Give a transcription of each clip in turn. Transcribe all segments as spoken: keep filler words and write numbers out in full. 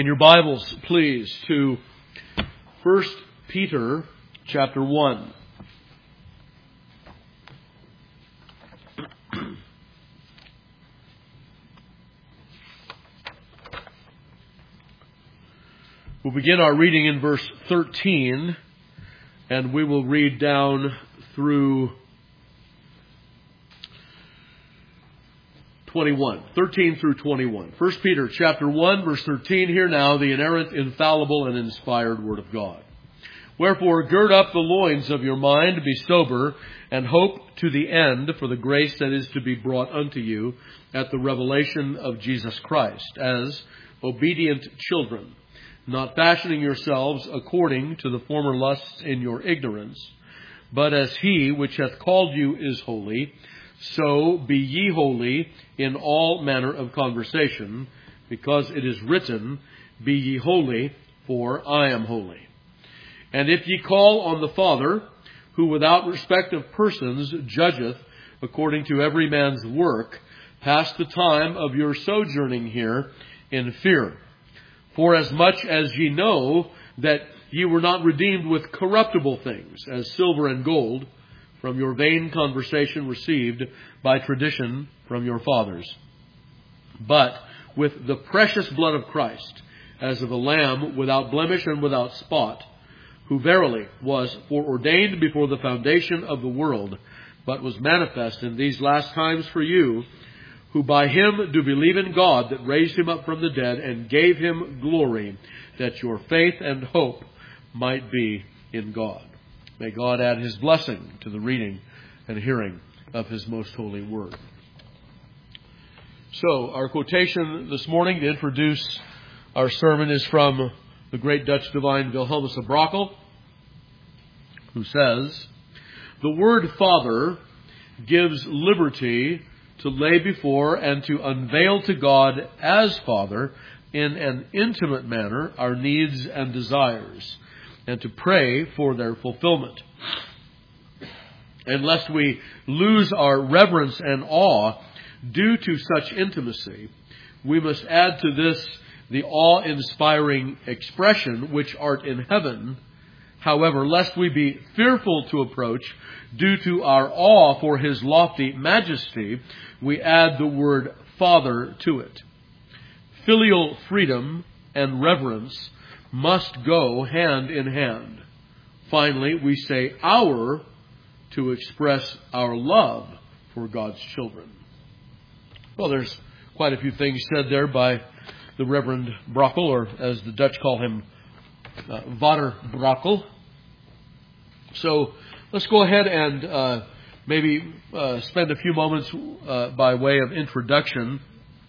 In your Bibles, please, to First Peter chapter one. We'll begin our reading in verse thirteen, and we will read down through twenty-one. thirteen through twenty-one. First Peter chapter one, verse thirteen. Hear now the inerrant, infallible, and inspired Word of God. Wherefore, gird up the loins of your mind, be sober, and hope to the end for the grace that is to be brought unto you at the revelation of Jesus Christ, as obedient children, not fashioning yourselves according to the former lusts in your ignorance, but as he which hath called you is holy, so be ye holy in all manner of conversation, because it is written, Be ye holy, for I am holy. And if ye call on the Father, who without respect of persons judgeth according to every man's work, pass the time of your sojourning here in fear. For as much as ye know that ye were not redeemed with corruptible things, as silver and gold, from your vain conversation received by tradition from your fathers, but with the precious blood of Christ, as of a lamb without blemish and without spot, who verily was foreordained before the foundation of the world, but was manifest in these last times for you, who by him do believe in God, that raised him up from the dead and gave him glory, that your faith and hope might be in God. May God add his blessing to the reading and hearing of his most holy word. So, our quotation this morning to introduce our sermon is from the great Dutch divine Wilhelmus of Brakel, who says, "The word Father gives liberty to lay before and to unveil to God as Father in an intimate manner our needs and desires, and to pray for their fulfillment. And lest we lose our reverence and awe due to such intimacy, we must add to this the awe-inspiring expression, which art in heaven. However, lest we be fearful to approach due to our awe for his lofty majesty, we add the word Father to it. Filial freedom and reverence must go hand in hand. Finally, we say our to express our love for God's children." Well, there's quite a few things said there by the Reverend Brakel, or as the Dutch call him, uh, Vader Brakel. So let's go ahead and uh, maybe uh, spend a few moments uh, by way of introduction.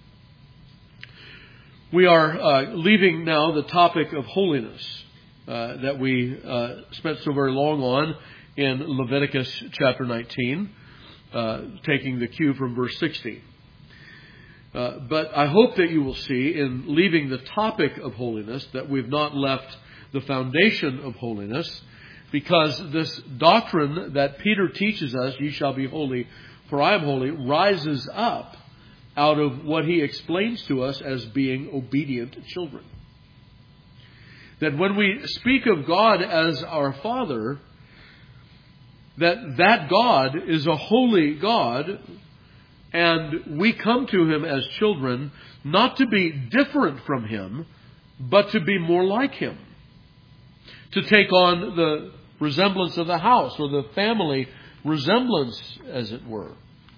We are uh, leaving now the topic of holiness uh, that we uh, spent so very long on in Leviticus chapter nineteen, uh, taking the cue from verse sixteen. Uh, but I hope that you will see in leaving the topic of holiness that we've not left the foundation of holiness, because this doctrine that Peter teaches us, ye shall be holy, for I am holy, rises up out of what he explains to us as being obedient children. That when we speak of God as our Father, that that God is a holy God, and we come to him as children not to be different from him, but to be more like him. To take on the resemblance of the house, or the family resemblance, as it were.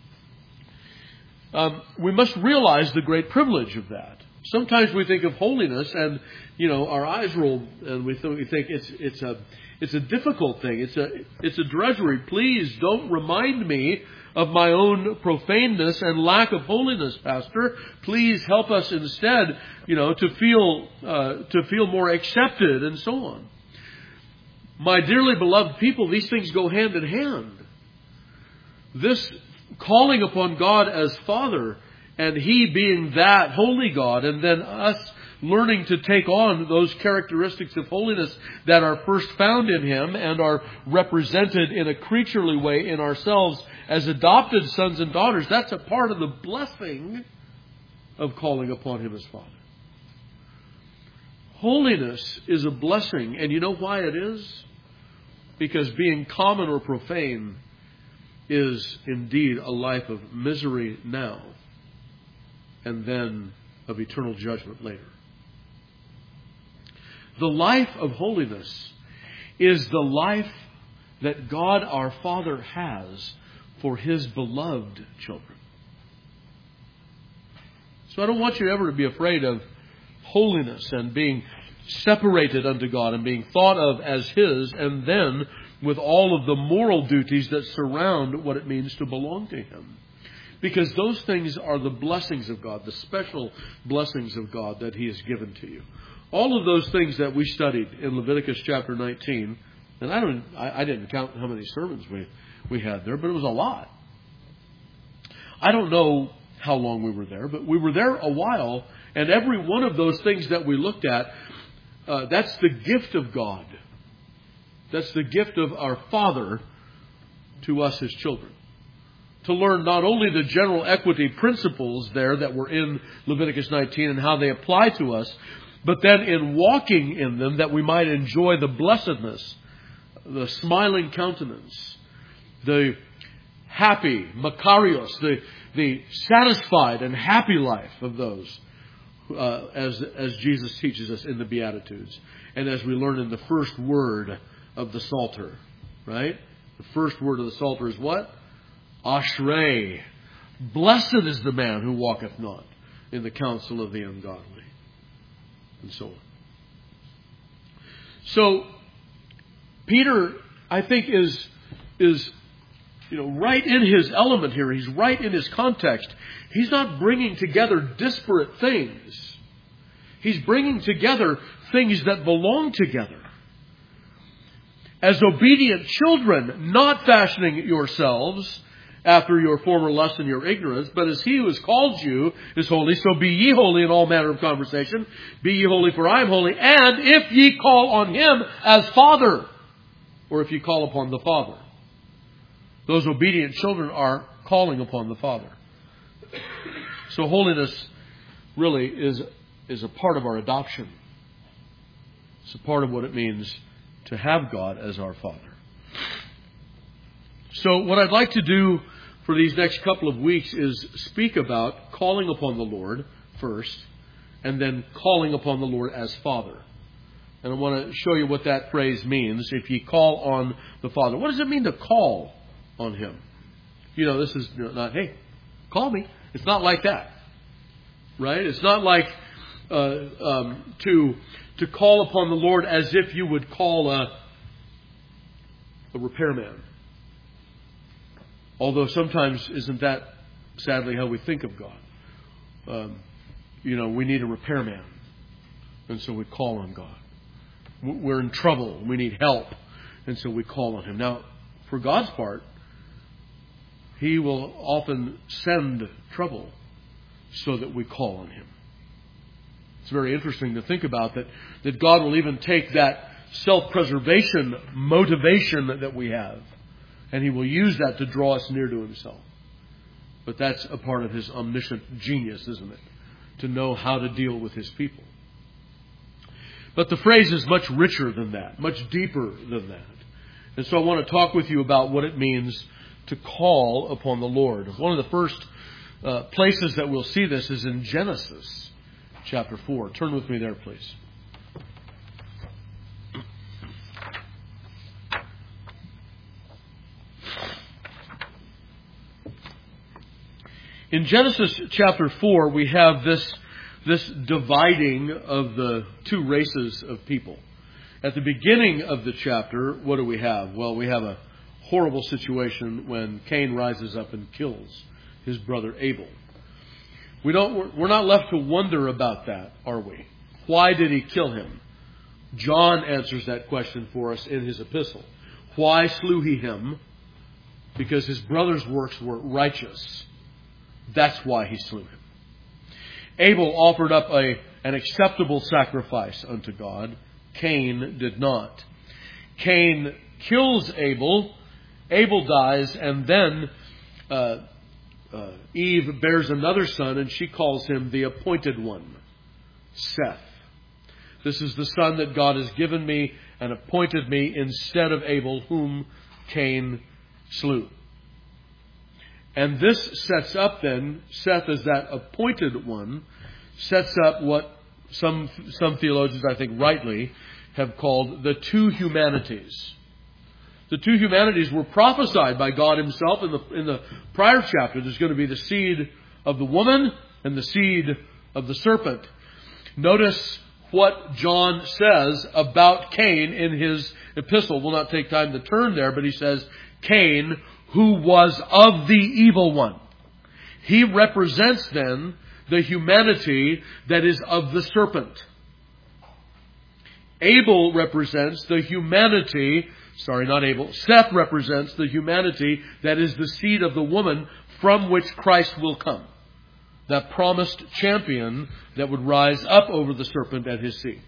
Um, we must realize the great privilege of that. Sometimes we think of holiness, and you know, our eyes roll, and we, th- we think it's it's a it's a difficult thing. It's a it's a drudgery. Please don't remind me of my own profaneness and lack of holiness, Pastor. Please help us instead, you know, to feel uh, to feel more accepted, and so on. My dearly beloved people, these things go hand in hand. This calling upon God as Father, and he being that holy God, and then us learning to take on those characteristics of holiness that are first found in him and are represented in a creaturely way in ourselves as adopted sons and daughters, that's a part of the blessing of calling upon him as Father. Holiness is a blessing. And you know why it is? Because being common or profane is indeed a life of misery now and then of eternal judgment later. The life of holiness is the life that God our Father has for His beloved children. So I don't want you ever to be afraid of holiness and being separated unto God and being thought of as His, and then with all of the moral duties that surround what it means to belong to Him. Because those things are the blessings of God, the special blessings of God that He has given to you. All of those things that we studied in Leviticus chapter nineteen, and I don't, I, I didn't count how many sermons we, we had there, but it was a lot. I don't know how long we were there, but we were there a while, and every one of those things that we looked at, uh, that's the gift of God. That's the gift of our Father to us, His children. To learn not only the general equity principles there that were in Leviticus nineteen and how they apply to us, but then in walking in them that we might enjoy the blessedness, the smiling countenance, the happy, makarios, the, the satisfied and happy life of those, uh, as, as Jesus teaches us in the Beatitudes. And as we learn in the first word of the Psalter, right? The first word of the Psalter is what? Ashrei. Blessed is the man who walketh not in the counsel of the ungodly. And so on. So, Peter, I think, is, is, you know, right in his element here. He's right in his context. He's not bringing together disparate things. He's bringing together things that belong together. As obedient children, not fashioning yourselves after your former lust and your ignorance, but as He who has called you is holy, so be ye holy in all manner of conversation. Be ye holy, for I am holy. And if ye call on Him as Father, or if ye call upon the Father. Those obedient children are calling upon the Father. So holiness really is, is a part of our adoption. It's a part of what it means to have God as our Father. So what I'd like to do for these next couple of weeks is speak about calling upon the Lord first, and then calling upon the Lord as Father. And I want to show you what that phrase means, if ye call on the Father. What does it mean to call on Him? You know, this is not, hey, call me. It's not like that. Right? It's not like uh, um, to to call upon the Lord as if you would call a, a repairman. Although sometimes isn't that sadly how we think of God? Um, you know, we need a repairman. And so we call on God. We're in trouble. We need help. And so we call on Him. Now, for God's part, He will often send trouble so that we call on Him. It's very interesting to think about that, that God will even take that self-preservation motivation that, that we have, and He will use that to draw us near to Himself. But that's a part of His omniscient genius, isn't it? To know how to deal with His people. But the phrase is much richer than that, much deeper than that. And so I want to talk with you about what it means to call upon the Lord. One of the first uh, places that we'll see this is in Genesis chapter four. Turn with me there, please. In Genesis chapter four, we have this, this dividing of the two races of people. At the beginning of the chapter, what do we have? Well, we have a horrible situation when Cain rises up and kills his brother Abel. We don't, we're not left to wonder about that, are we? Why did he kill him? John answers that question for us in his epistle. Why slew he him? Because his brother's works were righteous. That's why he slew him. Abel offered up a, an acceptable sacrifice unto God. Cain did not. Cain kills Abel. Abel dies, and then uh, uh, Eve bears another son, and she calls him the appointed one, Seth. This is the son that God has given me and appointed me instead of Abel, whom Cain slew. And this sets up then, Seth as that appointed one, sets up what some some theologians, I think rightly, have called the two humanities. The two humanities were prophesied by God Himself in the in the prior chapter. There's going to be the seed of the woman and the seed of the serpent. Notice what John says about Cain in his epistle. We'll not take time to turn there, but he says, Cain, who was of the evil one. He represents then the humanity that is of the serpent. Abel represents the humanity, sorry, not Abel, Seth represents the humanity that is the seed of the woman from which Christ will come. That promised champion that would rise up over the serpent at his seed.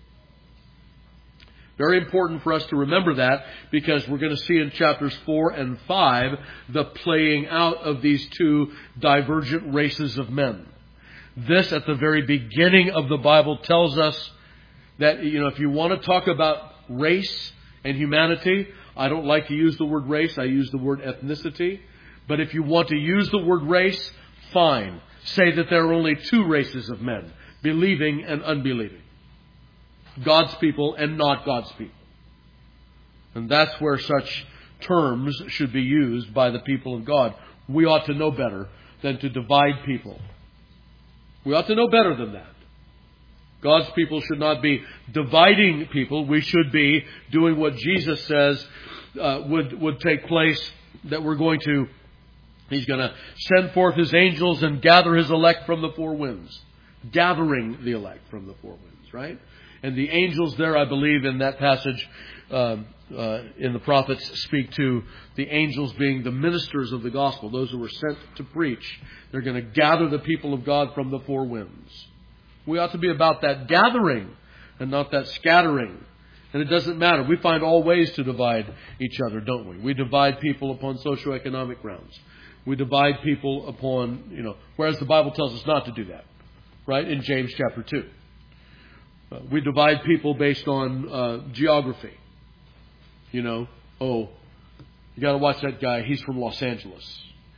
Very important for us to remember that, because we're going to see in chapters four and five the playing out of these two divergent races of men. This, at the very beginning of the Bible, tells us that, you know, if you want to talk about race and humanity, I don't like to use the word race, I use the word ethnicity. But if you want to use the word race, fine. Say that there are only two races of men, believing and unbelieving. God's people and not God's people. And that's where such terms should be used by the people of God. We ought to know better than to divide people. We ought to know better than that. God's people should not be dividing people. We should be doing what Jesus says uh, would, would take place, that we're going to He's going to send forth His angels and gather His elect from the four winds. Gathering the elect from the four winds, right? And the angels there, I believe, in that passage uh, uh, in the prophets, speak to the angels being the ministers of the gospel, those who were sent to preach. They're going to gather the people of God from the four winds. We ought to be about that gathering and not that scattering. And it doesn't matter. We find all ways to divide each other, don't we? We divide people upon socioeconomic grounds. We divide people upon, you know, whereas the Bible tells us not to do that, right? In James chapter two. Uh, we divide people based on uh, geography. You know, oh, you got to watch that guy. He's from Los Angeles.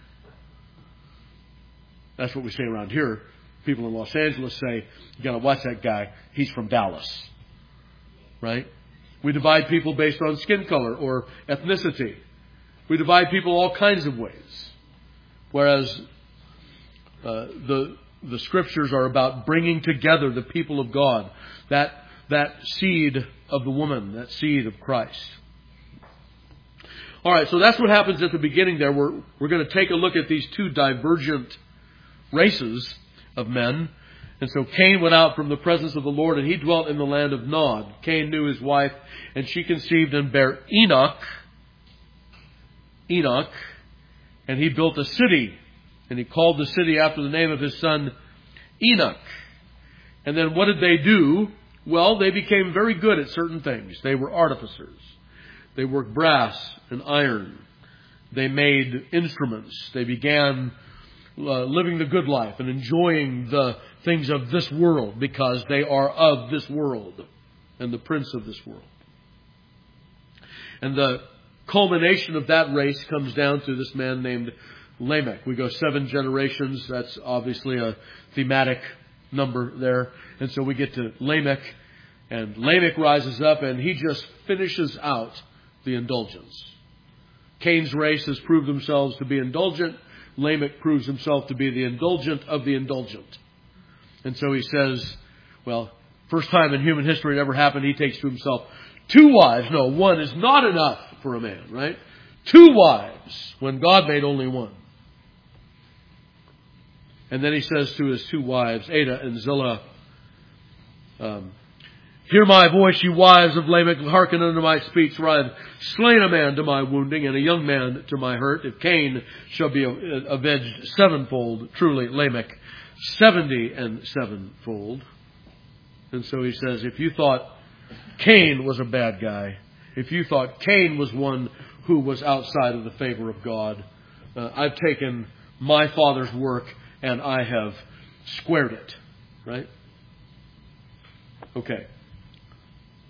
That's what we say around here. People in Los Angeles say, you got to watch that guy. He's from Dallas. Right? We divide people based on skin color or ethnicity. We divide people all kinds of ways. Whereas uh, the the Scriptures are about bringing together the people of God, that that seed of the woman, that seed of Christ. All right, so that's what happens at the beginning there. We're we're going to take a look at these two divergent races of men. And so Cain went out from the presence of the Lord, and he dwelt in the land of Nod. Cain knew his wife, and she conceived and bare Enoch. Enoch. And he built a city, and he called the city after the name of his son Enoch. And then what did they do? Well, they became very good at certain things. They were artificers. They worked brass and iron. They made instruments. They began uh, living the good life and enjoying the things of this world, because they are of this world and the prince of this world. And the culmination of that race comes down to this man named Lamech. We go seven generations. That's obviously a thematic number there. And so we get to Lamech, and Lamech rises up and he just finishes out the indulgence. Cain's race has proved themselves to be indulgent. Lamech proves himself to be the indulgent of the indulgent. And so he says, well, first time in human history it ever happened, he takes to himself two wives. No, one is not enough for a man, right? Two wives, when God made only one. And then he says to his two wives, Adah and Zillah, um, hear my voice, you wives of Lamech, hearken unto my speech, for I have slain a man to my wounding, and a young man to my hurt. If Cain shall be avenged sevenfold, truly Lamech seventy and sevenfold. And so he says, if you thought Cain was a bad guy, if you thought Cain was one who was outside of the favor of God, uh, I've taken my father's work and I have squared it. Right? Okay.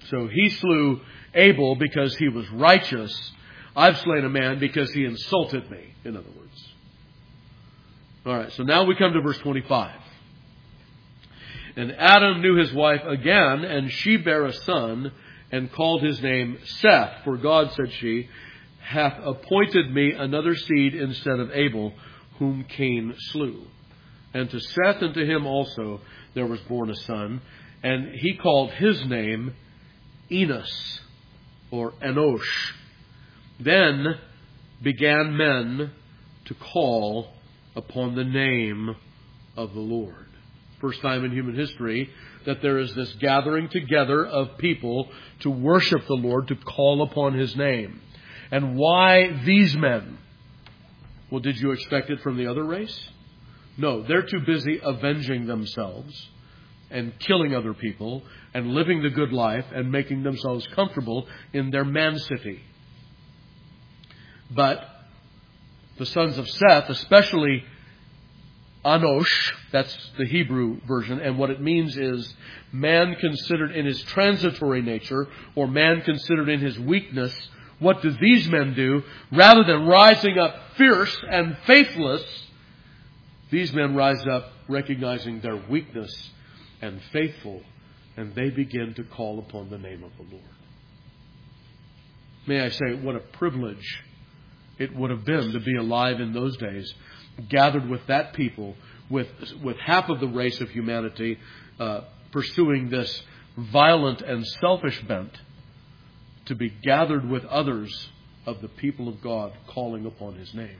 So he slew Abel because he was righteous. I've slain a man because he insulted me, in other words. All right, so now we come to verse twenty-five. And Adam knew his wife again, and she bare a son, and called his name Seth. For God, said she, hath appointed me another seed instead of Abel, whom Cain slew. And to Seth and to him also there was born a son, and he called his name Enos, or Enosh. Then began men to call upon the name of the Lord. First time in human history that there is this gathering together of people to worship the Lord, to call upon His name. And why these men? Well, did you expect it from the other race? No, they're too busy avenging themselves and killing other people and living the good life and making themselves comfortable in their man-city. But the sons of Seth, especially Anosh, that's the Hebrew version, and what it means is man considered in his transitory nature, or man considered in his weakness. What do these men do? Rather than rising up fierce and faithless, these men rise up recognizing their weakness and faithful, and they begin to call upon the name of the Lord. May I say, what a privilege it would have been to be alive in those days, gathered with that people, with with half of the race of humanity uh, pursuing this violent and selfish bent, to be gathered with others of the people of God calling upon His name.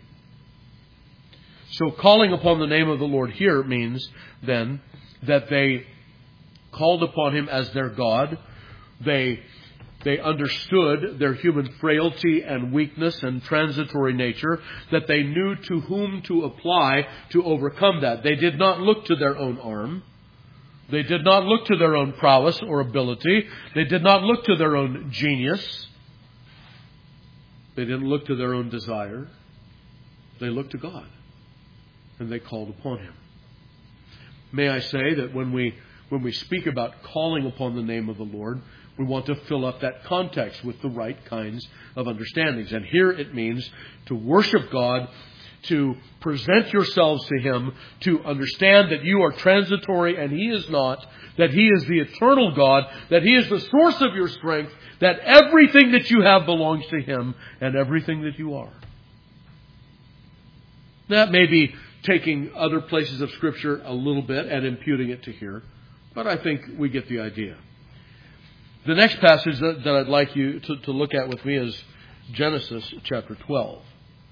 So calling upon the name of the Lord here means then that they called upon Him as their God. They They understood their human frailty and weakness and transitory nature, that they knew to whom to apply to overcome that. They did not look to their own arm. They did not look to their own prowess or ability. They did not look to their own genius. They didn't look to their own desire. They looked to God, and they called upon Him. May I say that when we when we speak about calling upon the name of the Lord, we want to fill up that context with the right kinds of understandings. And here it means to worship God, to present yourselves to Him, to understand that you are transitory and He is not, that He is the eternal God, that He is the source of your strength, that everything that you have belongs to Him and everything that you are. That may be taking other places of Scripture a little bit and imputing it to here, but I think we get the idea. The next passage that, that I'd like you to, to look at with me is Genesis chapter twelve.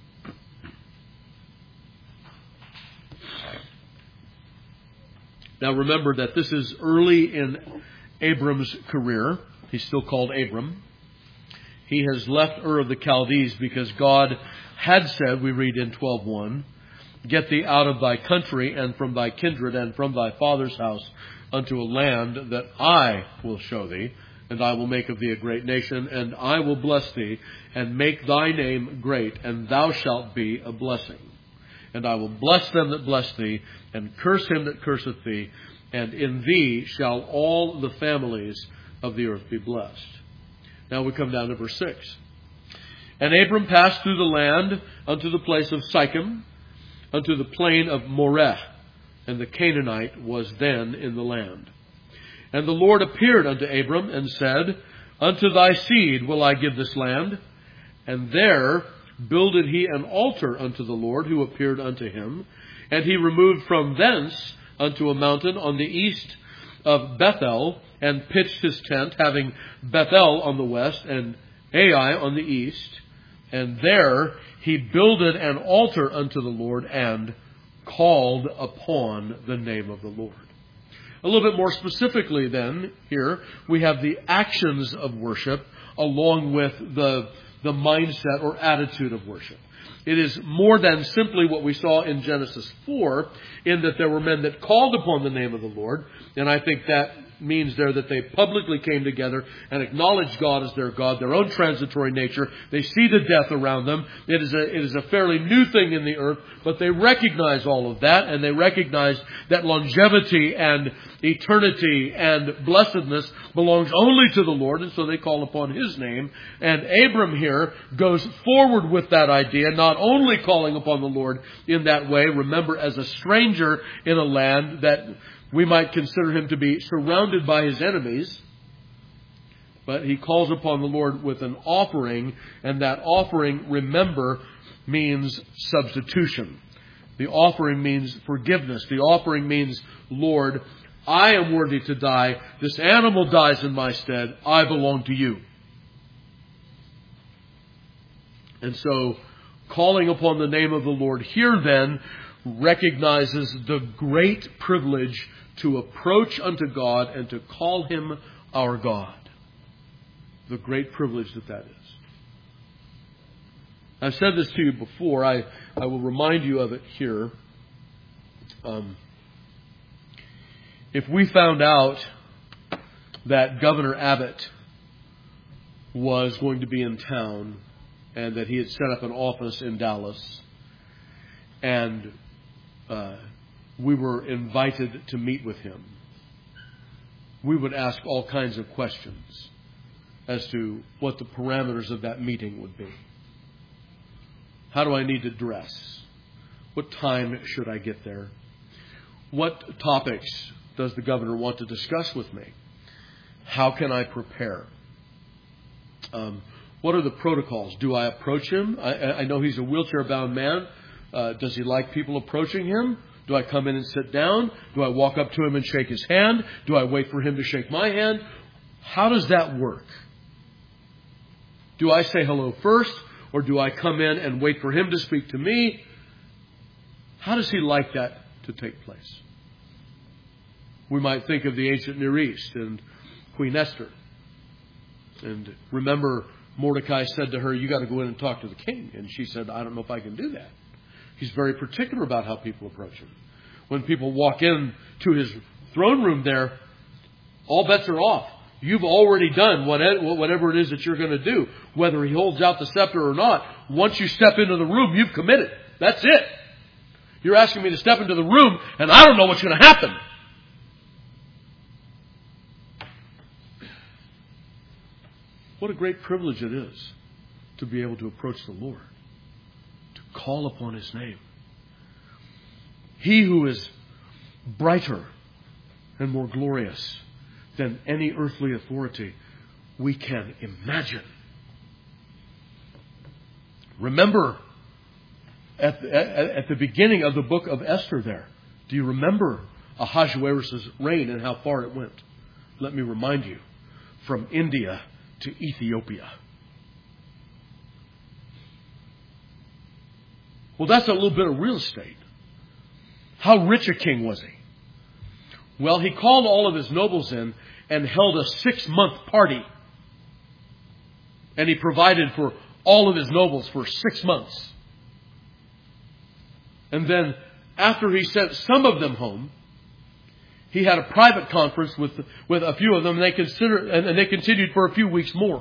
Now remember that this is early in Abram's career. He's still called Abram. He has left Ur of the Chaldees because God had said, we read in twelve one, get thee out of thy country and from thy kindred and from thy father's house unto a land that I will show thee. And I will make of thee a great nation, and I will bless thee, and make thy name great, and thou shalt be a blessing. And I will bless them that bless thee, and curse him that curseth thee, and in thee shall all the families of the earth be blessed. Now we come down to verse six. And Abram passed through the land unto the place of Sichem, unto the plain of Moreh, and the Canaanite was then in the land. And the Lord appeared unto Abram and said, unto thy seed will I give this land. And there builded he an altar unto the Lord who appeared unto him. And he removed from thence unto a mountain on the east of Bethel, and pitched his tent, having Bethel on the west and Ai on the east. And there he builded an altar unto the Lord and called upon the name of the Lord. A little bit more specifically then, here, we have the actions of worship along with the, the mindset or attitude of worship. It is more than simply what we saw in Genesis four, in that there were men that called upon the name of the Lord. And I think that means there that they publicly came together and acknowledged God as their God, their own transitory nature. They see the death around them. It is a, it is a fairly new thing in the earth, but they recognize all of that, and they recognize that longevity and eternity and blessedness belongs only to the Lord, and so they call upon His name. And Abram here goes forward with that idea, not only calling upon the Lord in that way, remember, as a stranger in a land that we might consider him to be surrounded by his enemies, but he calls upon the Lord with an offering, and that offering, remember, means substitution. The offering means forgiveness. The offering means, Lord, I am worthy to die. This animal dies in my stead. I belong to you. And so, calling upon the name of the Lord here then recognizes the great privilege to approach unto God and to call Him our God. The great privilege that that is. I've said this to you before. I, I will remind you of it here. Um, if we found out that Governor Abbott was going to be in town and that he had set up an office in Dallas, and uh, we were invited to meet with him, we would ask all kinds of questions as to what the parameters of that meeting would be. How do I need to dress? What time should I get there? What topics does the governor want to discuss with me? How can I prepare? Um, what are the protocols? Do I approach him? I, I know he's a wheelchair-bound man. Uh, does he like people approaching him? Do I come in and sit down? Do I walk up to him and shake his hand? Do I wait for him to shake my hand? How does that work? Do I say hello first, or do I come in and wait for him to speak to me? How does he like that to take place? We might think of the ancient Near East and Queen Esther. And remember, Mordecai said to her, you got to go in and talk to the king. And she said, I don't know if I can do that. He's very particular about how people approach him. When people walk in to his throne room there, all bets are off. You've already done whatever it is that you're going to do. Whether he holds out the scepter or not, once you step into the room, you've committed. That's it. You're asking me to step into the room, and I don't know what's going to happen. What a great privilege it is to be able to approach the Lord, to call upon His name. He who is brighter and more glorious than any earthly authority we can imagine. Remember at the, at, at the beginning of the book of Esther there, do you remember Ahasuerus' reign and how far it went? Let me remind you, from India to Ethiopia. Well, that's a little bit of real estate. How rich a king was he? Well, he called all of his nobles in and held a six-month party. And he provided for all of his nobles for six months. And then, after he sent some of them home, he had a private conference with with a few of them, and they consider and they continued for a few weeks more.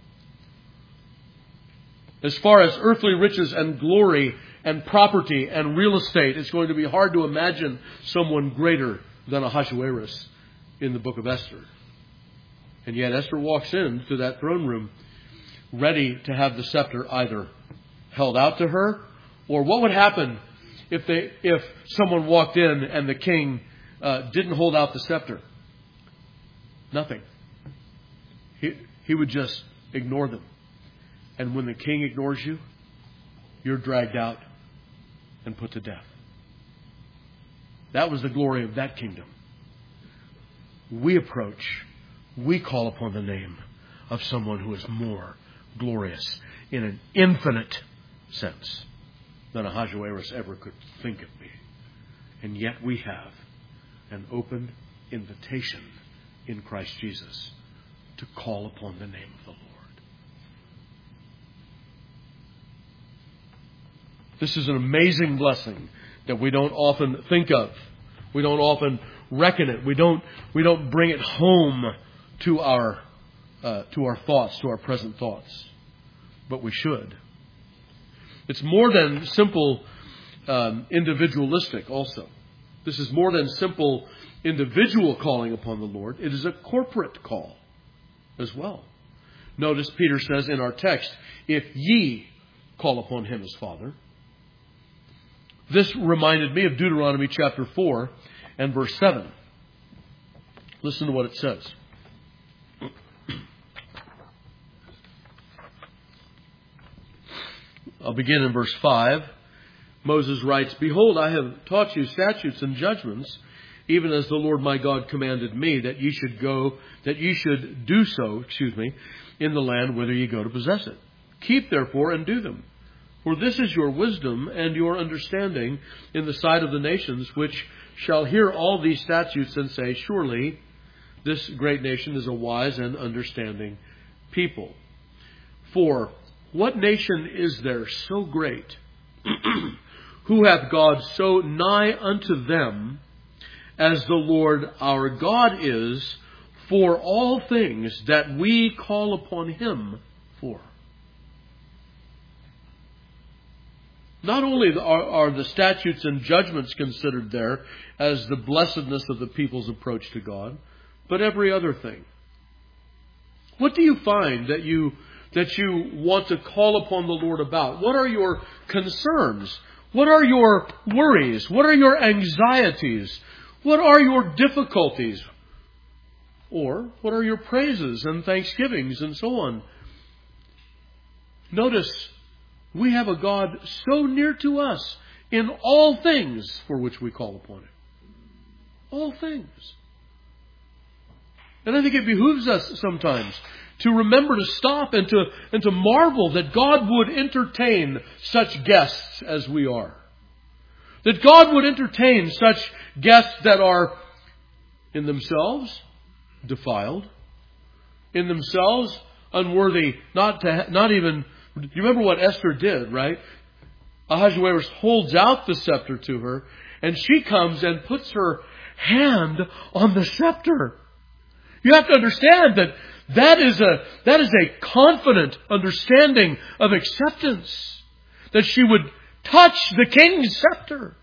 As far as earthly riches and glory and property and real estate, it's going to be hard to imagine someone greater than Ahasuerus in the book of Esther. And yet Esther walks into that throne room ready to have the scepter either held out to her, or what would happen if they if someone walked in and the king uh, didn't hold out the scepter? Nothing. He he would just ignore them. And when the king ignores you, you're dragged out and put to death. That was the glory of that kingdom. We approach, we call upon the name of someone who is more glorious in an infinite sense than Ahasuerus ever could think of being. And yet we have an open invitation in Christ Jesus to call upon the name of the Lord. This is an amazing blessing that we don't often think of. We don't often reckon it. We don't, we don't bring it home to our, uh, to our thoughts, to our present thoughts. But we should. It's more than simple um, individualistic also. This is more than simple individual calling upon the Lord. It is a corporate call as well. Notice Peter says in our text, if ye call upon him as Father. This reminded me of Deuteronomy chapter four and verse seven. Listen to what it says. I'll begin in verse five. Moses writes, Behold, I have taught you statutes and judgments, even as the Lord my God commanded me, that ye should go, that ye should do so, excuse me, in the land whither ye go to possess it. Keep therefore and do them. For this is your wisdom and your understanding in the sight of the nations, which shall hear all these statutes and say, Surely this great nation is a wise and understanding people. For what nation is there so great, who hath God so nigh unto them, as the Lord our God is, for all things that we call upon him for? Not only are, are the statutes and judgments considered there as the blessedness of the people's approach to God, but every other thing. What do you find that you that you want to call upon the Lord about? What are your concerns? What are your worries? What are your anxieties? What are your difficulties? Or what are your praises and thanksgivings and so on? Notice, we have a God so near to us in all things for which we call upon him. All things. And I think it behooves us sometimes to remember to stop and to, and to marvel that God would entertain such guests as we are. That God would entertain such guests that are in themselves defiled, in themselves unworthy, not to, not even. You remember what Esther did, right? Ahasuerus holds out the scepter to her, and she comes and puts her hand on the scepter. You have to understand that that is a that is a confident understanding of acceptance, that she would touch the king's scepter.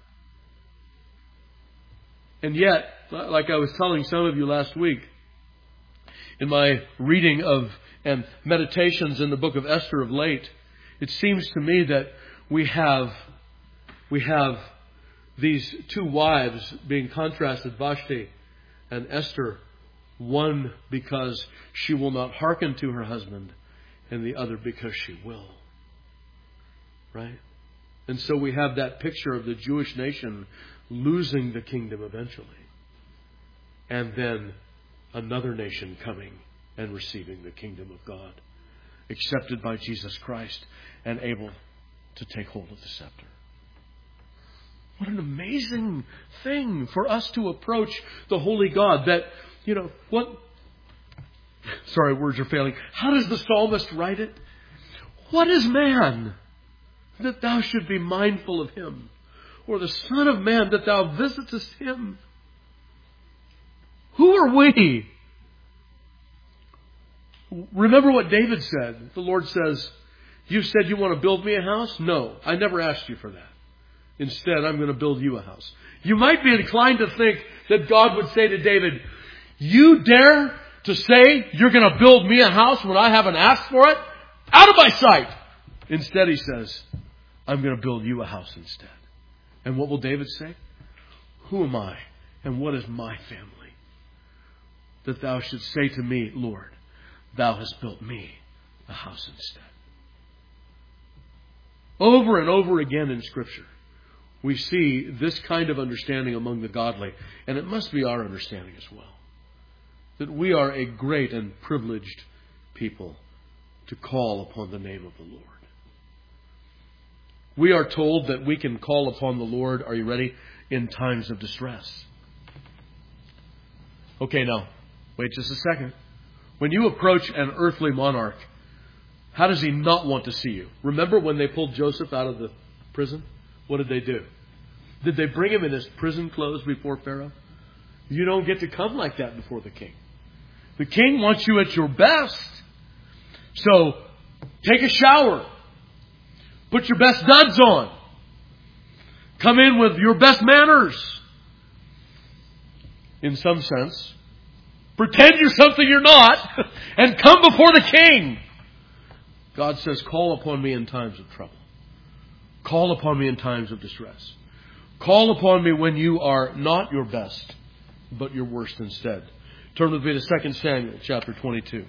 And yet, like I was telling some of you last week, in my reading of and meditations in the book of Esther of late, it seems to me that we have we have these two wives being contrasted, Vashti and Esther, one because she will not hearken to her husband, and the other because she will. Right? And so we have that picture of the Jewish nation losing the kingdom eventually, and then another nation coming and receiving the kingdom of God, accepted by Jesus Christ and able to take hold of the scepter. What an amazing thing for us to approach the holy God. That, you know, what... Sorry, words are failing. How does the psalmist write it? What is man that thou should be mindful of him? Or the Son of Man that thou visitest him? Who are we? Remember what David said. The Lord says, you said you want to build me a house? No, I never asked you for that. Instead, I'm going to build you a house. You might be inclined to think that God would say to David, you dare to say you're going to build me a house when I haven't asked for it? Out of my sight! Instead, he says, I'm going to build you a house instead. And what will David say? Who am I and what is my family, that thou should say to me, Lord, thou hast built me a house instead. Over and over again in Scripture, we see this kind of understanding among the godly, and it must be our understanding as well, that we are a great and privileged people to call upon the name of the Lord. We are told that we can call upon the Lord, are you ready, in times of distress. Okay, now, wait just a second. When you approach an earthly monarch, how does he not want to see you? Remember when they pulled Joseph out of the prison? What did they do? Did they bring him in his prison clothes before Pharaoh? You don't get to come like that before the King. The King wants you at your best. So, take a shower. Put your best duds on. Come in with your best manners. In some sense. Pretend you're something you're not. And come before the King. God says, call upon me in times of trouble. Call upon me in times of distress. Call upon me when you are not your best, but your worst instead. Turn with me to Second Samuel chapter twenty-two.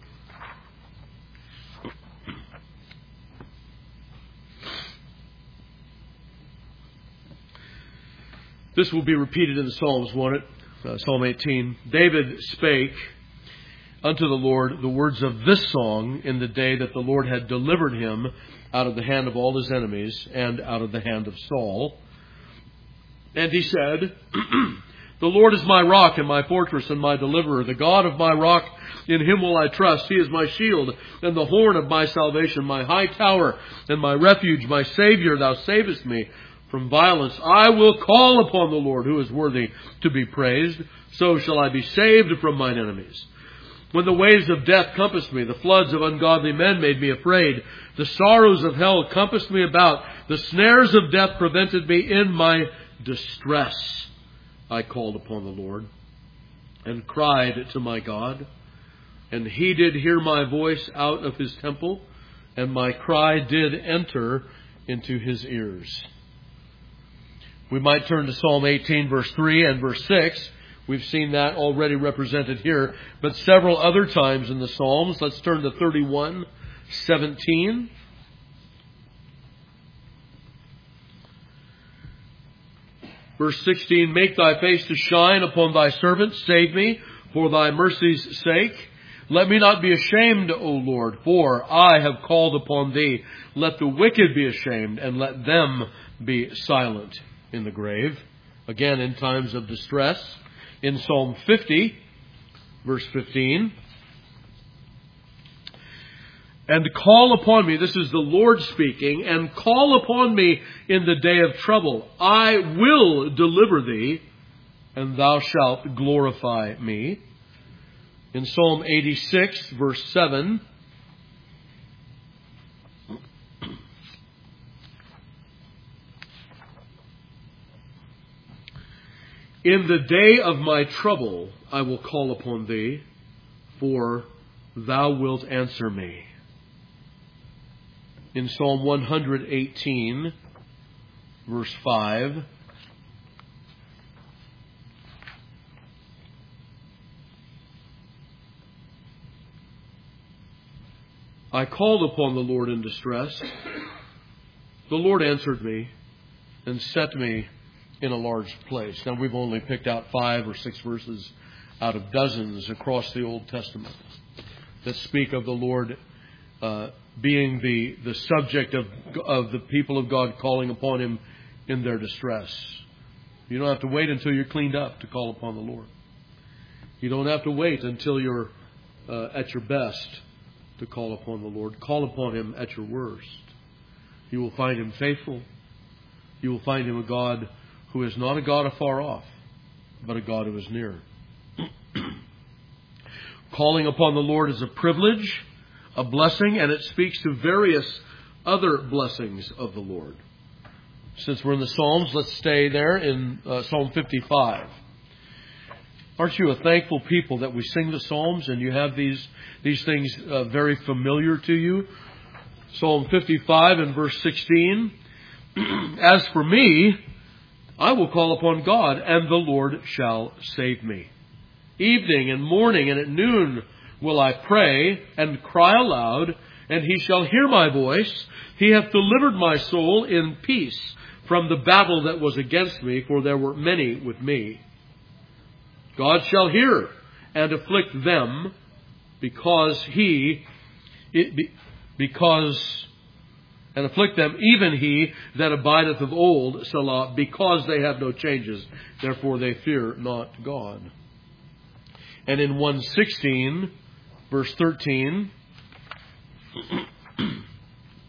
This will be repeated in the Psalms, won't it? Uh, Psalm eighteen. David spake unto the Lord the words of this song in the day that the Lord had delivered him out of the hand of all his enemies and out of the hand of Saul. And he said, the Lord is my rock and my fortress and my deliverer, the God of my rock, in him will I trust. He is my shield and the horn of my salvation, my high tower and my refuge, my Savior, thou savest me from violence. I will call upon the Lord, who is worthy to be praised. So shall I be saved from mine enemies. When the waves of death compassed me, the floods of ungodly men made me afraid. The sorrows of hell compassed me about. The snares of death prevented me in my distress. I called upon the Lord and cried to my God. And he did hear my voice out of his temple, and my cry did enter into his ears. We might turn to Psalm eighteen, verse three and verse six. We've seen that already represented here, but several other times in the Psalms. Let's turn to thirty-one, seventeen. Verse sixteen, make thy face to shine upon thy servant, save me for thy mercy's sake. Let me not be ashamed, O Lord, for I have called upon thee. Let the wicked be ashamed, and let them be silent in the grave. Again, in times of distress. In Psalm fifty, verse fifteen. And call upon me, this is the Lord speaking, and call upon me in the day of trouble. I will deliver thee, and thou shalt glorify me. In Psalm eighty-six, verse seven. In the day of my trouble, I will call upon thee, for thou wilt answer me. In Psalm one eighteen, verse five. I called upon the Lord in distress. The Lord answered me and set me in a large place. Now, we've only picked out five or six verses out of dozens across the Old Testament that speak of the Lord uh, being the, the subject of, of the people of God calling upon Him in their distress. You don't have to wait until you're cleaned up to call upon the Lord. You don't have to wait until you're uh, at your best to call upon the Lord. Call upon Him at your worst. You will find Him faithful. You will find Him a God who is not a God afar off, but a God who is near. Calling upon the Lord is a privilege, a blessing, and it speaks to various other blessings of the Lord. Since we're in the Psalms, let's stay there in uh, Psalm fifty-five. Aren't you a thankful people that we sing the Psalms and you have these, these things uh, very familiar to you? Psalm fifty-five and verse sixteen. As for me, I will call upon God, and the Lord shall save me. Evening and morning and at noon will I pray and cry aloud, and He shall hear my voice. He hath delivered my soul in peace from the battle that was against me, for there were many with me. God shall hear and afflict them, because He, it, because... and afflict them, even he that abideth of old, Selah, because they have no changes. Therefore they fear not God. And in one sixteen, verse thirteen,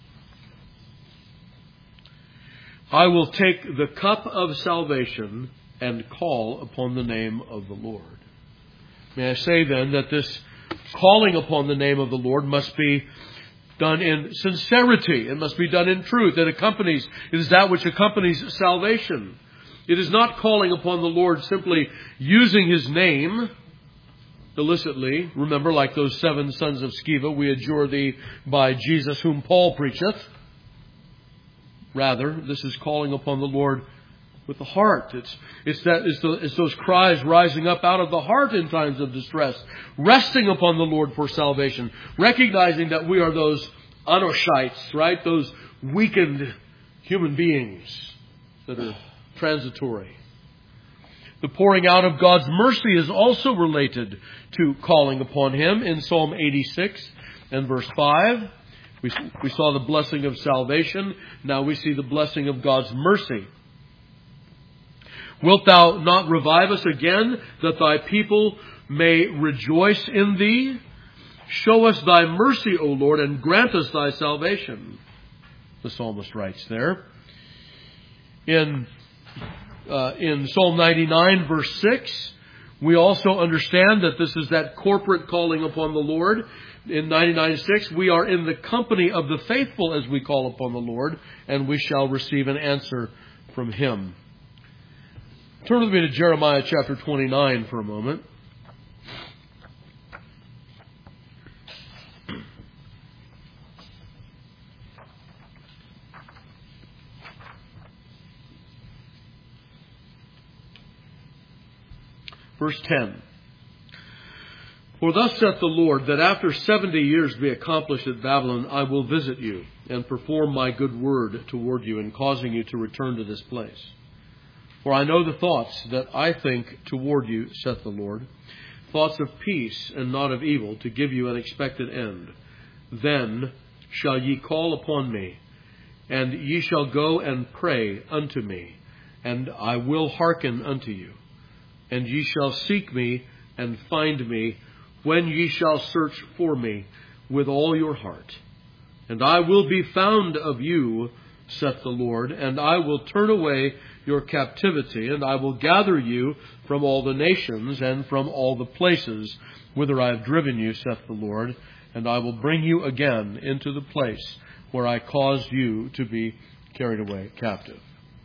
I will take the cup of salvation and call upon the name of the Lord. May I say then that this calling upon the name of the Lord must be done in sincerity. It must be done in truth. It accompanies, it is that which accompanies salvation. It is not calling upon the Lord simply using His name illicitly. Remember, like those seven sons of Sceva, we adjure thee by Jesus whom Paul preacheth. Rather, this is calling upon the Lord with the heart. It's, it's, that, it's, the, it's those cries rising up out of the heart in times of distress, resting upon the Lord for salvation, recognizing that we are those anoshites, right? Those weakened human beings that are transitory. The pouring out of God's mercy is also related to calling upon Him. In Psalm eighty-six and verse five, we, we saw the blessing of salvation. Now we see the blessing of God's mercy. Wilt thou not revive us again, that thy people may rejoice in thee? Show us thy mercy, O Lord, and grant us thy salvation. The psalmist writes there. In Uh, in Psalm ninety-nine, verse six, we also understand that this is that corporate calling upon the Lord. In ninety-nine six, we are in the company of the faithful as we call upon the Lord, and we shall receive an answer from Him. Turn with me to Jeremiah chapter twenty-nine for a moment. Verse ten. For thus saith the Lord, that after seventy years be accomplished at Babylon, I will visit you, and perform my good word toward you, in causing you to return to this place. For I know the thoughts that I think toward you, saith the Lord, thoughts of peace and not of evil, to give you an expected end. Then shall ye call upon me, and ye shall go and pray unto me, and I will hearken unto you. And ye shall seek me and find me, when ye shall search for me with all your heart. And I will be found of you, saith the Lord, and I will turn away your captivity, and I will gather you from all the nations and from all the places whither I have driven you, saith the Lord, and I will bring you again into the place where I caused you to be carried away captive.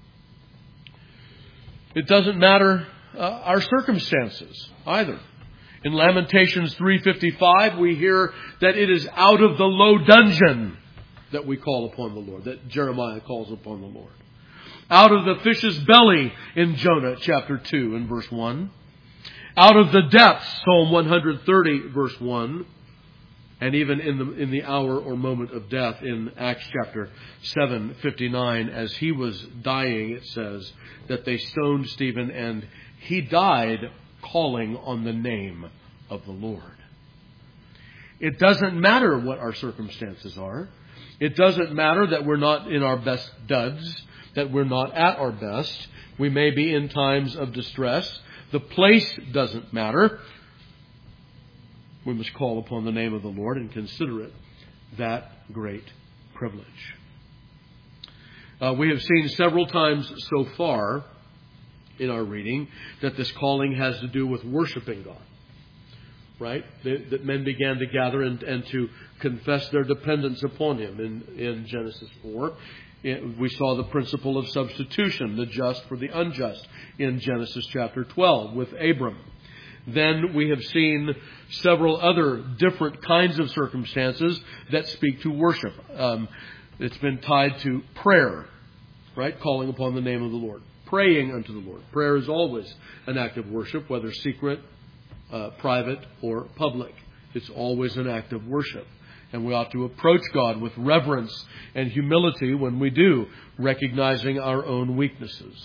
It doesn't matter Uh, our circumstances either. In Lamentations three fifty-five, we hear that it is out of the low dungeon that we call upon the Lord, that Jeremiah calls upon the Lord. Out of the fish's belly in Jonah chapter two and verse one. Out of the depths, Psalm one thirty verse one. And even in the in the hour or moment of death in Acts chapter seven fifty-nine, as he was dying, it says that they stoned Stephen and he died calling on the name of the Lord. It doesn't matter what our circumstances are. It doesn't matter that we're not in our best duds, that we're not at our best. We may be in times of distress. The place doesn't matter. We must call upon the name of the Lord and consider it that great privilege. Uh, we have seen several times so far in our reading that this calling has to do with worshiping God. Right? That, that men began to gather and, and to confess their dependence upon Him in, in Genesis four. It, we saw the principle of substitution, the just for the unjust, in Genesis chapter twelve with Abram. Then we have seen several other different kinds of circumstances that speak to worship. Um, it's been tied to prayer, right? Calling upon the name of the Lord. Praying unto the Lord. Prayer is always an act of worship, whether secret, uh, private, or public. It's always an act of worship. And we ought to approach God with reverence and humility when we do, recognizing our own weaknesses.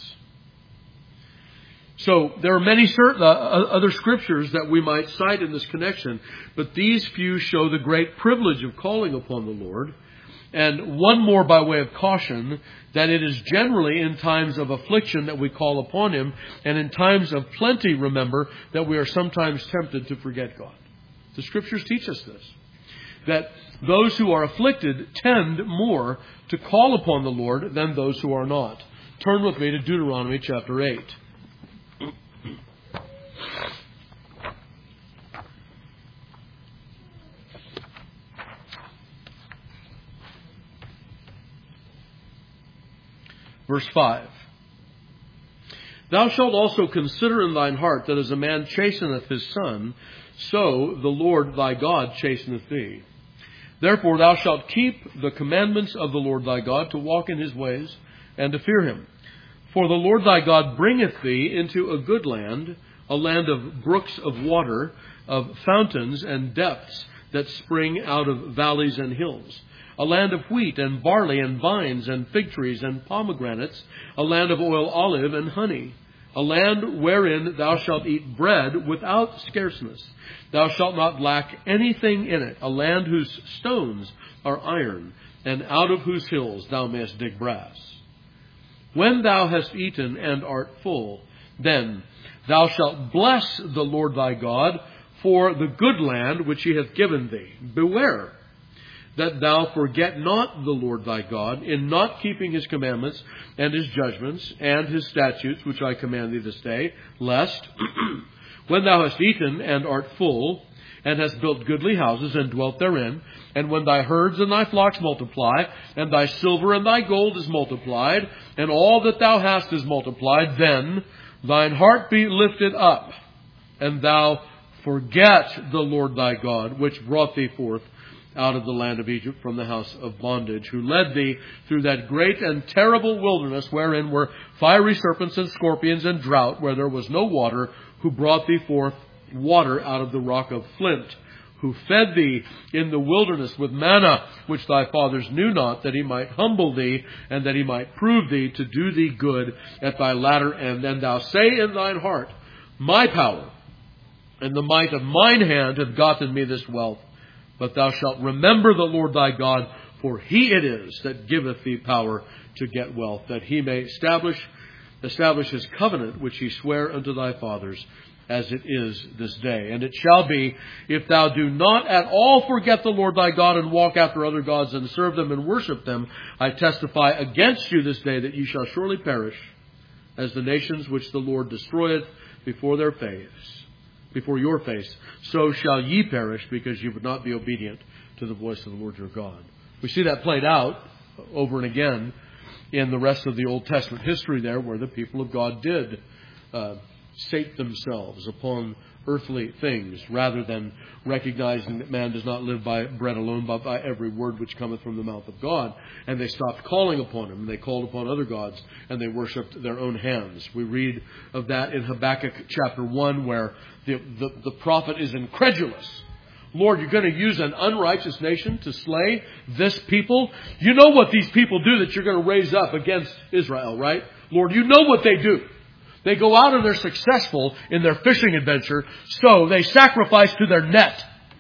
So there are many certain, uh, other scriptures that we might cite in this connection, but these few show the great privilege of calling upon the Lord. And one more by way of caution, that it is generally in times of affliction that we call upon Him, and in times of plenty, remember, that we are sometimes tempted to forget God. The Scriptures teach us this, that those who are afflicted tend more to call upon the Lord than those who are not. Turn with me to Deuteronomy chapter eight. Verse five. Thou shalt also consider in thine heart that as a man chasteneth his son, so the Lord thy God chasteneth thee. Therefore thou shalt keep the commandments of the Lord thy God, to walk in his ways, and to fear him. For the Lord thy God bringeth thee into a good land, a land of brooks of water, of fountains and depths that spring out of valleys and hills, a land of wheat and barley and vines and fig trees and pomegranates, a land of oil, olive, and honey, a land wherein thou shalt eat bread without scarceness. Thou shalt not lack anything in it, a land whose stones are iron, and out of whose hills thou mayest dig brass. When thou hast eaten and art full, then thou shalt bless the Lord thy God for the good land which he hath given thee. Beware that thou forget not the Lord thy God in not keeping his commandments and his judgments and his statutes, which I command thee this day, lest when thou hast eaten and art full, and hast built goodly houses and dwelt therein, and when thy herds and thy flocks multiply, and thy silver and thy gold is multiplied, and all that thou hast is multiplied, then thine heart be lifted up, and thou forget the Lord thy God, which brought thee forth out of the land of Egypt from the house of bondage, who led thee through that great and terrible wilderness, wherein were fiery serpents and scorpions and drought, where there was no water, who brought thee forth water out of the rock of flint, who fed thee in the wilderness with manna, which thy fathers knew not, that he might humble thee, and that he might prove thee to do thee good at thy latter end. And thou say in thine heart, my power and the might of mine hand have gotten me this wealth. But thou shalt remember the Lord thy God, for he it is that giveth thee power to get wealth, that he may establish establish his covenant, which he sware unto thy fathers, as it is this day. And it shall be, if thou do not at all forget the Lord thy God, and walk after other gods, and serve them and worship them, I testify against you this day that ye shall surely perish, as the nations which the Lord destroyeth before their face. Before your face, so shall ye perish, because you would not be obedient to the voice of the Lord your God. We see that played out over and again in the rest of the Old Testament history there, where the people of God did uh, sate themselves upon earthly things, rather than recognizing that man does not live by bread alone, but by every word which cometh from the mouth of God. And they stopped calling upon him, and they called upon other gods, and they worshipped their own hands. We read of that in Habakkuk chapter one, where the, the, the prophet is incredulous. Lord, you're going to use an unrighteous nation to slay this people? You know what these people do that you're going to raise up against Israel, right? Lord, you know what they do. They go out and they're successful in their fishing adventure, so they sacrifice to their net.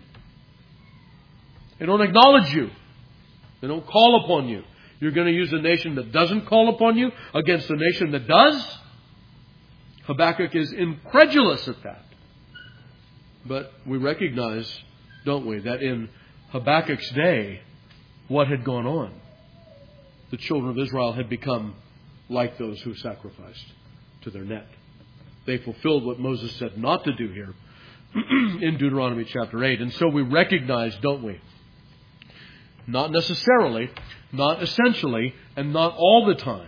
They don't acknowledge you. They don't call upon you. You're going to use a nation that doesn't call upon you against a nation that does? Habakkuk is incredulous at that. But we recognize, don't we, that in Habakkuk's day, what had gone on? The children of Israel had become like those who sacrificed to their net. They fulfilled what Moses said not to do here in Deuteronomy chapter eight. And so we recognize, don't we, not necessarily, not essentially, and not all the time,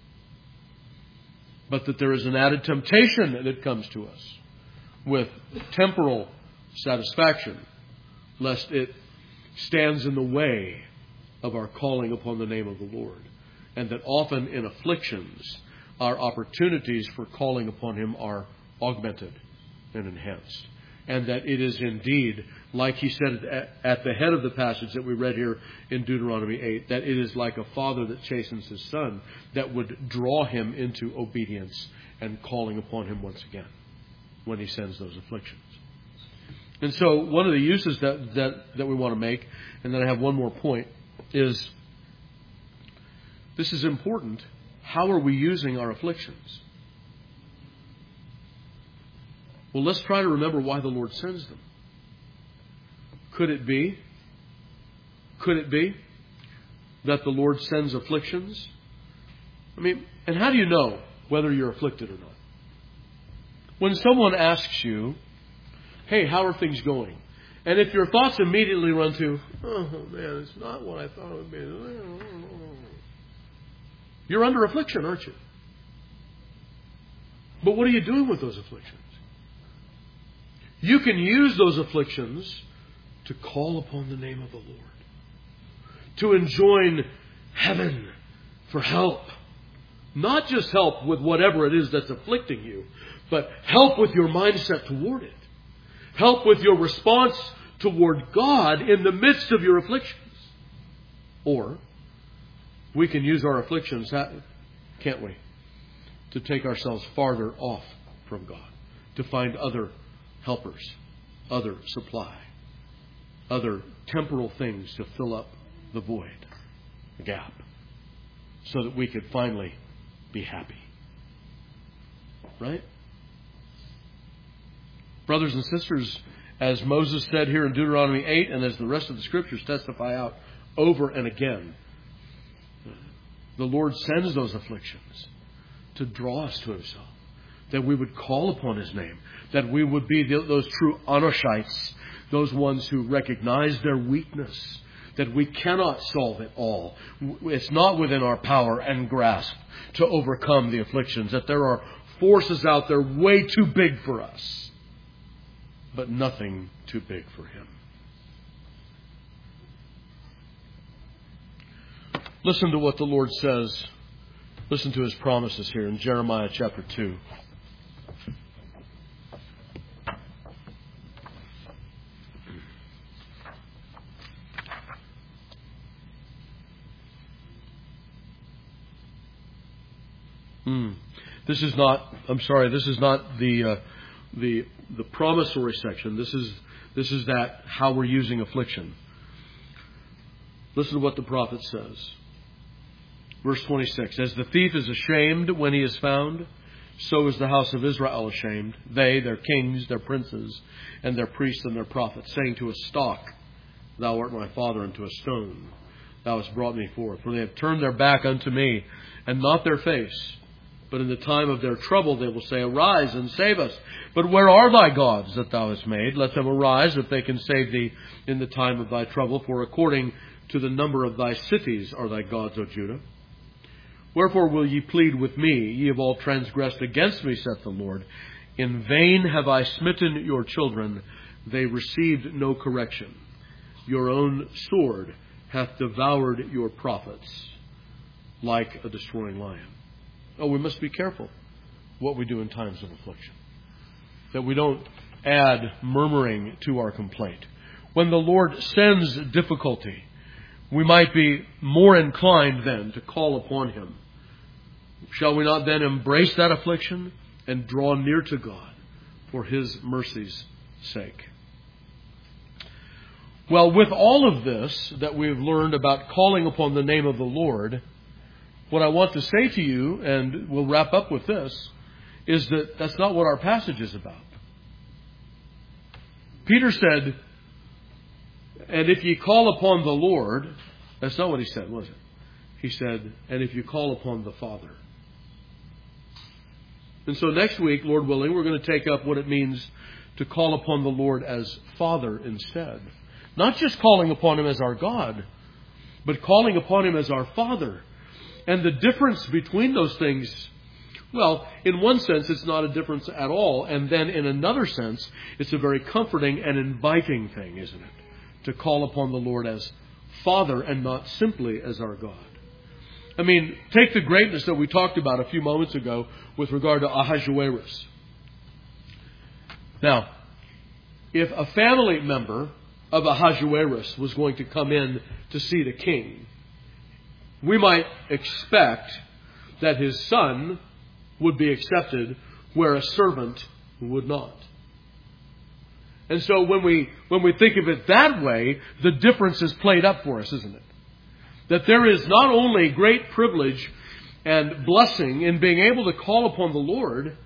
but that there is an added temptation that comes to us with temporal satisfaction, lest it stands in the way of our calling upon the name of the Lord. And that often in afflictions, our opportunities for calling upon him are augmented and enhanced. And that it is indeed, like he said at the head of the passage that we read here in Deuteronomy eight, that it is like a father that chastens his son, that would draw him into obedience and calling upon him once again when he sends those afflictions. And so one of the uses that, that, that we want to make, and then I have one more point, is this is important. How are we using our afflictions? Well, let's try to remember why the Lord sends them. Could it be, could it be that the Lord sends afflictions? I mean, and how do you know whether you're afflicted or not? When someone asks you, hey, how are things going? And if your thoughts immediately run to, oh man, it's not what I thought it would be. You're under affliction, aren't you? But what are you doing with those afflictions? You can use those afflictions to call upon the name of the Lord. To enjoin heaven for help. Not just help with whatever it is that's afflicting you, but help with your mindset toward it. Help with your response toward God in the midst of your afflictions. Or we can use our afflictions, can't we, to take ourselves farther off from God, to find other helpers, other supply, other temporal things to fill up the void, the gap, so that we could finally be happy. Right? Brothers and sisters, as Moses said here in Deuteronomy eight, and as the rest of the Scriptures testify out over and again, the Lord sends those afflictions to draw us to Himself, that we would call upon His name, that we would be those true Anoshites, those ones who recognize their weakness, that we cannot solve it all. It's not within our power and grasp to overcome the afflictions, that there are forces out there way too big for us, but nothing too big for Him. Listen to what the Lord says. Listen to His promises here in Jeremiah chapter two. Hmm. This is not, I'm sorry, this is not the uh, the the promissory section. This is this is that how we're using affliction. Listen to what the prophet says. Verse twenty-six. As the thief is ashamed when he is found, so is the house of Israel ashamed. They, their kings, their princes, and their priests and their prophets, saying to a stock, Thou art my father, and to a stone, Thou hast brought me forth. For they have turned their back unto me, and not their face. But in the time of their trouble they will say, Arise and save us. But where are thy gods that thou hast made? Let them arise, if they can save thee in the time of thy trouble. For according to the number of thy cities are thy gods, O Judah. Wherefore will ye plead with me? Ye have all transgressed against me, saith the Lord. In vain have I smitten your children. They received no correction. Your own sword hath devoured your prophets like a destroying lion. Oh, we must be careful what we do in times of affliction, that we don't add murmuring to our complaint. When the Lord sends difficulty, we might be more inclined then to call upon Him. Shall we not then embrace that affliction and draw near to God for His mercy's sake? Well, with all of this that we've learned about calling upon the name of the Lord, what I want to say to you, and we'll wrap up with this, is that that's not what our passage is about. Peter said, and if ye call upon the Lord, that's not what he said, was it? He said, and if you call upon the Father. And so next week, Lord willing, we're going to take up what it means to call upon the Lord as Father instead. Not just calling upon Him as our God, but calling upon Him as our Father. And the difference between those things, well, in one sense, it's not a difference at all. And then in another sense, it's a very comforting and inviting thing, isn't it? To call upon the Lord as Father and not simply as our God. I mean, take the greatness that we talked about a few moments ago with regard to Ahasuerus. Now, if a family member of Ahasuerus was going to come in to see the king, we might expect that his son would be accepted where a servant would not. And so when we when we think of it that way, the difference is played up for us, isn't it? That there is not only great privilege and blessing in being able to call upon the Lord,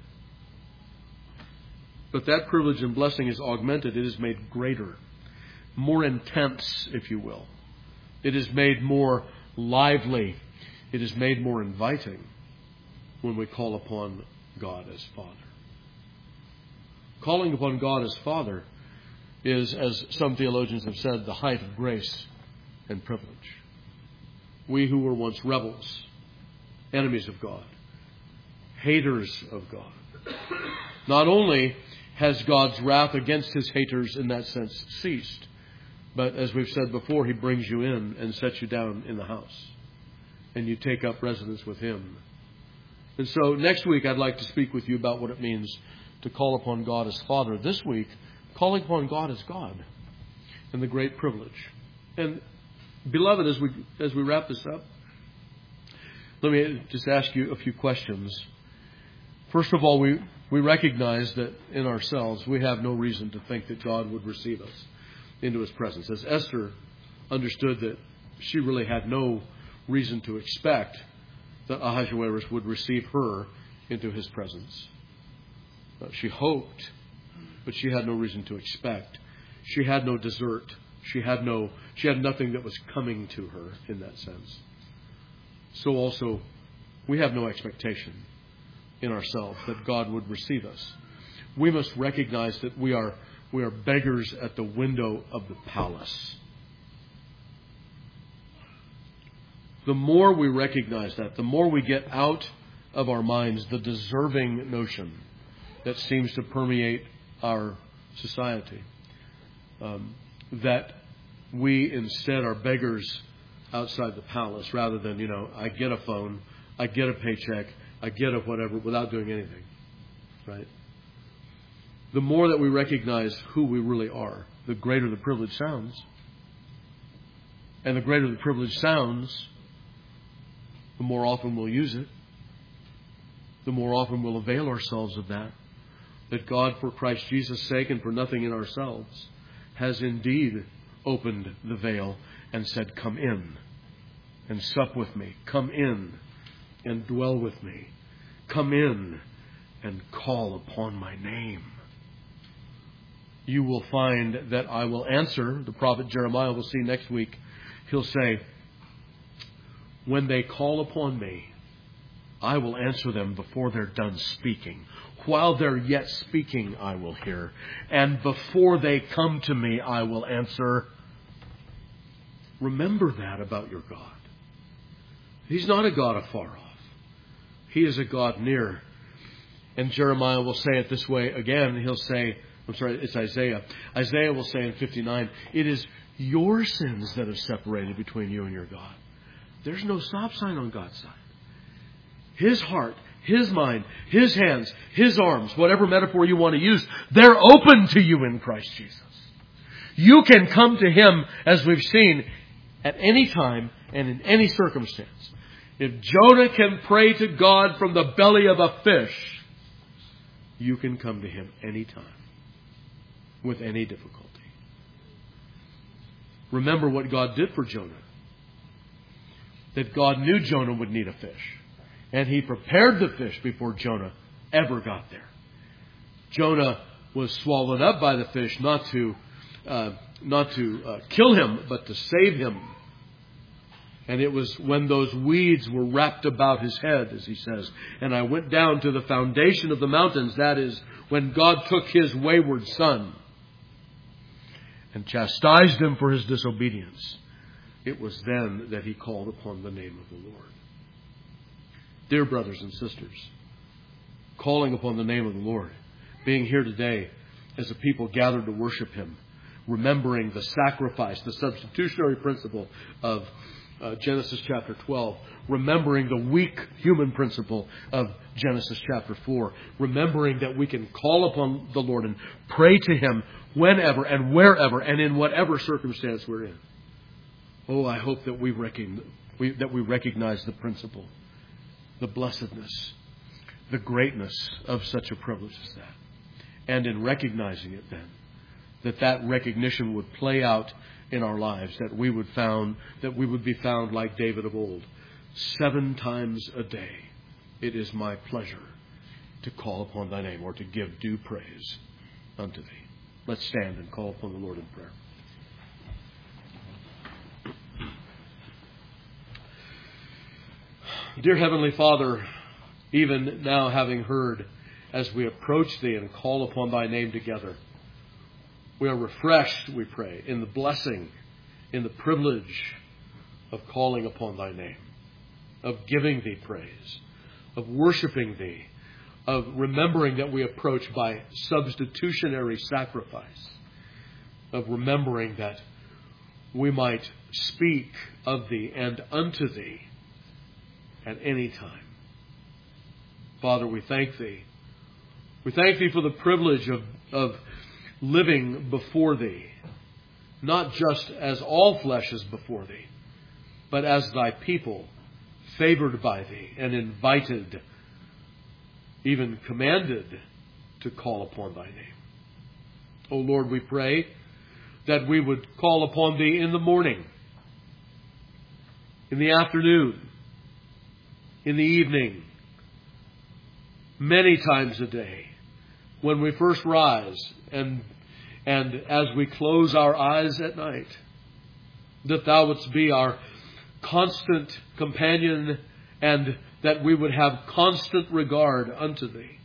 but that privilege and blessing is augmented. It is made greater, more intense, if you will. It is made more lively. It is made more inviting when we call upon God as Father. Calling upon God as Father is, as some theologians have said, the height of grace and privilege. We who were once rebels enemies of God, haters of God. Not only has God's wrath against His haters in that sense ceased, but as we've said before, He brings you in and sets you down in the house. And you take up residence with Him. And so next week I'd like to speak with you about what it means to call upon God as Father. This week, calling upon God as God and the great privilege. And beloved, as we as we wrap this up, let me just ask you a few questions. First of all, we, we recognize that in ourselves we have no reason to think that God would receive us into His presence. As Esther understood that she really had no reason to expect that Ahasuerus would receive her into his presence. Uh, she hoped, but she had no reason to expect. She had no desert. She had no. She had nothing that was coming to her in that sense. So also, we have no expectation in ourselves that God would receive us. We must recognize that we are we are beggars at the window of the palace. The more we recognize that, the more we get out of our minds the deserving notion that seems to permeate our society. Um, that we instead are beggars outside the palace rather than, you know, I get a phone, I get a paycheck, I get a whatever without doing anything. Right? The more that we recognize who we really are, the greater the privilege sounds. And the greater the privilege sounds, the more often we'll use it. The more often we'll avail ourselves of that. That God, for Christ Jesus' sake and for nothing in ourselves, has indeed opened the veil and said, come in and sup with me. Come in and dwell with me. Come in and call upon my name. You will find that I will answer. The prophet Jeremiah, we'll see next week. He'll say, when they call upon me, I will answer them before they're done speaking. While they're yet speaking, I will hear. And before they come to me, I will answer. Remember that about your God. He's not a God afar off. He is a God near. And Jeremiah will say it this way again. He'll say, I'm sorry, it's Isaiah. Isaiah will say in fifty-nine, it is your sins that have separated between you and your God. There's no stop sign on God's side. His heart, His mind, His hands, His arms, whatever metaphor you want to use, they're open to you in Christ Jesus. You can come to Him, as we've seen, at any time and in any circumstance. If Jonah can pray to God from the belly of a fish, you can come to Him anytime with any difficulty. Remember what God did for Jonah. That God knew Jonah would need a fish. And He prepared the fish before Jonah ever got there. Jonah was swallowed up by the fish not to uh, not to uh, kill him, but to save him. And it was when those weeds were wrapped about his head, as he says, and I went down to the foundation of the mountains. That is, when God took His wayward son and chastised him for his disobedience. It was then that he called upon the name of the Lord. Dear brothers and sisters, calling upon the name of the Lord, being here today as a people gathered to worship Him, remembering the sacrifice, the substitutionary principle of uh, Genesis chapter twelve, remembering the weak human principle of Genesis chapter four, remembering that we can call upon the Lord and pray to Him whenever and wherever and in whatever circumstance we're in. Oh, I hope that we, recognize, we, that we recognize the principle, the blessedness, the greatness of such a privilege as that. And in recognizing it then, that that recognition would play out in our lives, that we would found that we would be found like David of old. Seven times a day it is my pleasure to call upon thy name, or to give due praise unto thee. Let's stand and call upon the Lord in prayer. Dear Heavenly Father, even now having heard, as we approach Thee and call upon Thy name together, we are refreshed, we pray, in the blessing, in the privilege of calling upon Thy name. of giving Thee praise, of worshiping Thee, of remembering that we approach by substitutionary sacrifice, of remembering that we might speak of Thee and unto Thee at any time. Father, we thank Thee. We thank Thee for the privilege of, of living before Thee, not just as all flesh is before Thee, but as Thy people, favored by Thee and invited, even commanded to call upon Thy name. O Lord, we pray that we would call upon Thee in the morning, in the afternoon, in the evening, many times a day, when we first rise and, and as we close our eyes at night, that Thou wouldst be our constant companion and that we would have constant regard unto Thee.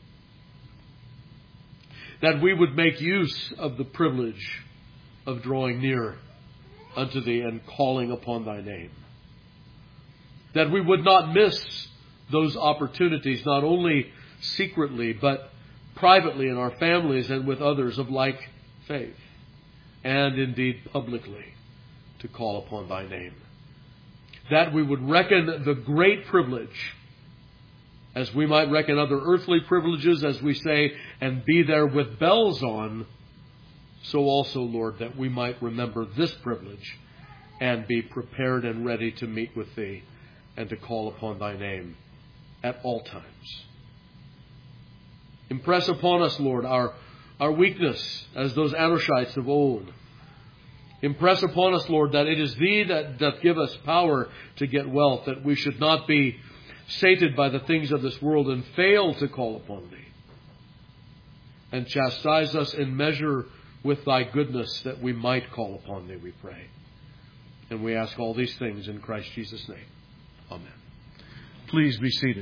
That we would make use of the privilege of drawing near unto Thee and calling upon Thy name. That we would not miss those opportunities, not only secretly, but privately in our families and with others of like faith, and indeed publicly, to call upon Thy name. That we would reckon the great privilege, as we might reckon other earthly privileges, as we say, and be there with bells on, so also, Lord, that we might remember this privilege and be prepared and ready to meet with Thee and to call upon Thy name at all times. Impress upon us, Lord, our, our weakness as those Anoshites of old. Impress upon us, Lord, that it is Thee that doth give us power to get wealth, that we should not be sated by the things of this world and fail to call upon Thee. And chastise us in measure with Thy goodness, that we might call upon Thee, we pray. And we ask all these things in Christ Jesus' name. Amen. Please be seated.